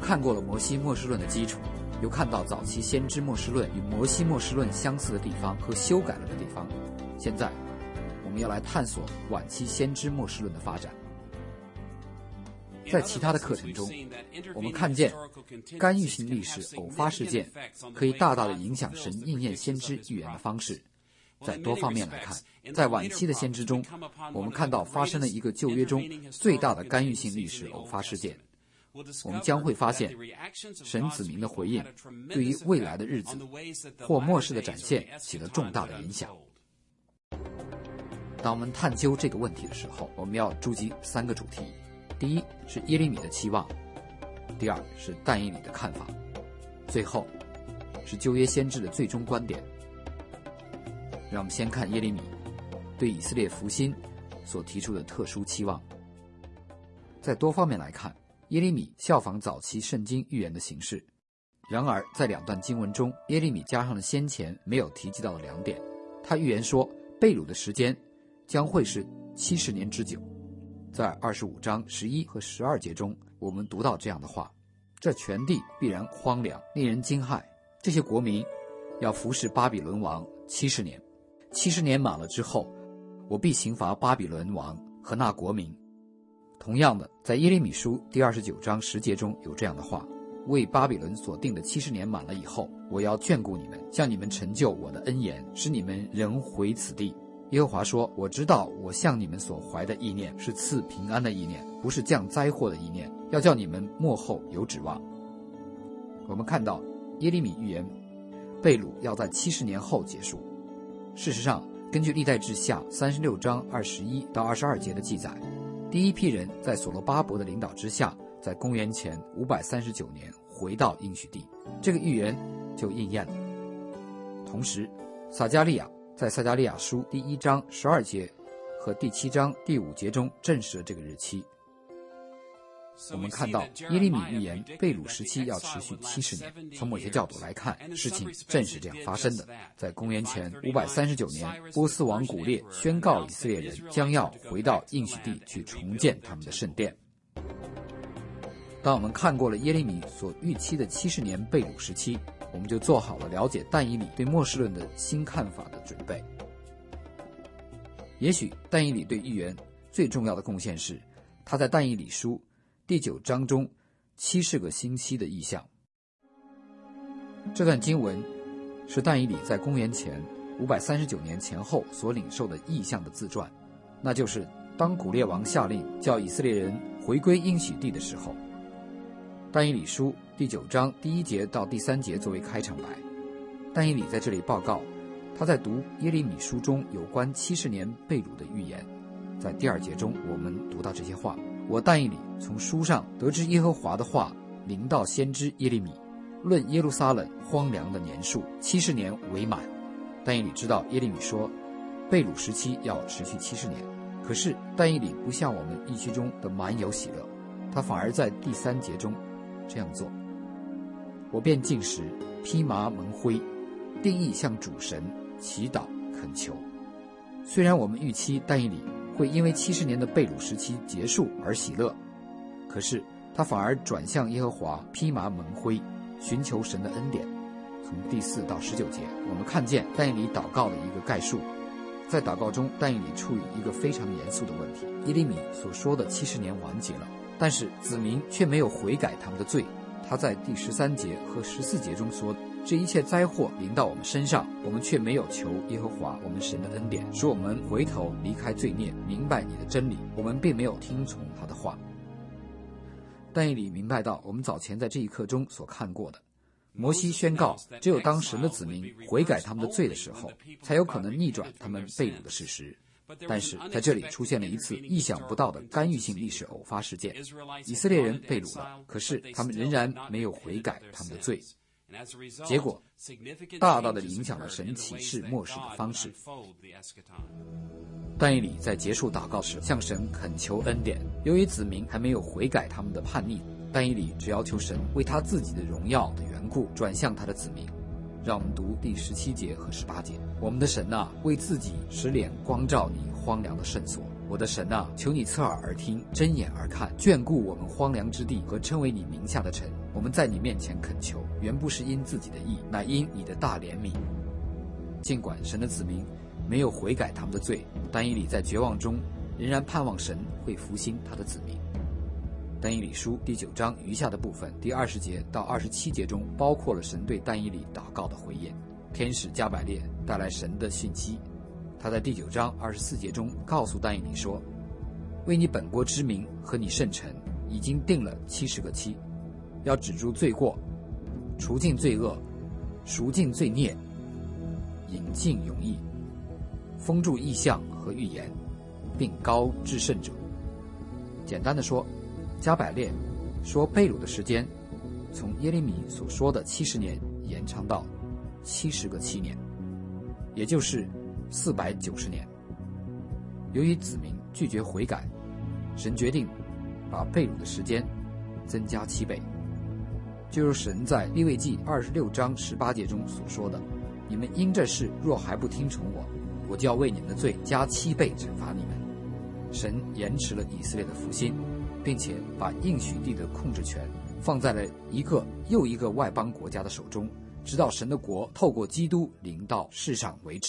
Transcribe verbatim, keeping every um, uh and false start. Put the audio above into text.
看过了摩西末世论的基础，又看到早期先知末世论与摩西末世论相似的地方和修改了的地方。现在我们要来探索晚期先知末世论的发展。在其他的课程中，我们看见干预性历史偶发事件可以大大的影响神应验先知预言的方式。在多方面来看，在晚期的先知中，我们看到发生了一个旧约中最大的干预性历史偶发事件。我们将会发现神子民的回应对于未来的日子或末世的展现起了重大的影响。当我们探究这个问题的时候，我们要注记三个主题。第一是耶利米的期望，第二是但以理的看法，最后是旧约先知的最终观点。让我们先看耶利米对以色列复兴所提出的特殊期望。在多方面来看，耶利米效仿早期圣经预言的形式，然而在两段经文中，耶利米加上了先前没有提及到的两点。他预言说被掳的时间将会是七十年之久。在二十五章十一和十二节中，我们读到这样的话：这全地必然荒凉，令人惊骇。这些国民要服侍巴比伦王七十年，七十年满了之后，我必刑罚巴比伦王和那国民。同样的，在耶利米书第二十九章十节中有这样的话：为巴比伦所定的七十年满了以后，我要眷顾你们，向你们成就我的恩言，使你们仍回此地。耶和华说，我知道我向你们所怀的意念是赐平安的意念，不是降灾祸的意念，要叫你们末后有指望。我们看到耶利米预言被掳要在七十年后结束。事实上，根据历代志下三十六章二十一到二十二节的记载，第一批人在所罗巴伯的领导之下，在公元前五百三十九年回到应许地，这个预言就应验了。同时，撒迦利亚在撒迦利亚书第一章十二节和第七章第五节中证实了这个日期。我们看到耶利米预言被掳时期要持续七十年，从某些角度来看，事情正是这样发生的。在公元前五百三十九年，波斯王古列宣告以色列人将要回到应许地去重建他们的圣殿。当我们看过了耶利米所预期的七十年被掳时期，我们就做好了了解但以理对末世论的新看法的准备。也许但以理对预言最重要的贡献是，他在但以理书第九章中七十个星期的意象。这段经文是但以理在公元前五百三十九年前后所领受的意象的自传，那就是当古列王下令叫以色列人回归应许地的时候。但以理书第九章第一节到第三节作为开场白，但以理在这里报告他在读耶利米书中有关七十年被掳的预言。在第二节中，我们读到这些话：我但以理从书上得知耶和华的话临到先知耶利米，论耶路撒冷荒凉的年数，七十年为满。但以理知道耶利米说被掳时期要持续七十年，可是但以理不像我们预期中的满有喜乐，他反而在第三节中这样做：我便进食，披麻蒙灰，定义向主神祈祷恳求。虽然我们预期但以理会因为七十年的被掳时期结束而喜乐，可是他反而转向耶和华披麻蒙灰，寻求神的恩典。从第四到十九节，我们看见但以理祷告的一个概述。在祷告中，但以理处于一个非常严肃的问题：耶利米所说的七十年完结了，但是子民却没有悔改他们的罪。他在第十三节和十四节中说，这一切灾祸临到我们身上，我们却没有求耶和华我们神的恩典，使我们回头离开罪孽，明白你的真理，我们并没有听从他的话。但以理明白到我们早前在这一课中所看过的，摩西宣告只有当神的子民悔改他们的罪的时候，才有可能逆转他们被掳的事实。但是在这里出现了一次意想不到的干预性历史偶发事件，以色列人被掳了，可是他们仍然没有悔改他们的罪，结果大大的影响了神启示末世的方式。但以理在结束祷告时向神恳求恩典，由于子民还没有悔改他们的叛逆，但以理只要求神为他自己的荣耀的缘故转向他的子民。让我们读第十七节和十八节：我们的神啊，为自己使脸光照你荒凉的圣所， 我的神啊，求你侧耳而听，睁眼而看，眷顾我们荒凉之地和称为你名下的城。我们在你面前恳求，原不是因自己的义，乃因你的大怜悯。尽管神的子民没有悔改他们的罪，但以理在绝望中仍然盼望神会复兴他的子民。但以理书第九章余下的部分，第二十节到二十七节中，包括了神对但以理祷告的回应。天使加百列带来神的讯息，他在第九章二十四节中告诉但以理说，为你本国之名和你圣城已经定了七十个期，要止住罪过，除尽罪恶，赎尽罪孽，引进永义，封住异象和预言，并高至圣者。简单的说，加百列说被掳的时间从耶利米所说的七十年延长到七十个七年，也就是四百九十年。由于子民拒绝悔改，神决定把被掳的时间增加七倍，就如神在利未记二十六章十八节中所说的，你们因这事若还不听从我，我就要为你们的罪加七倍惩罚你们。神延迟了以色列的复兴，并且把应许地的控制权放在了一个又一个外邦国家的手中，直到神的国透过基督临到世上为止。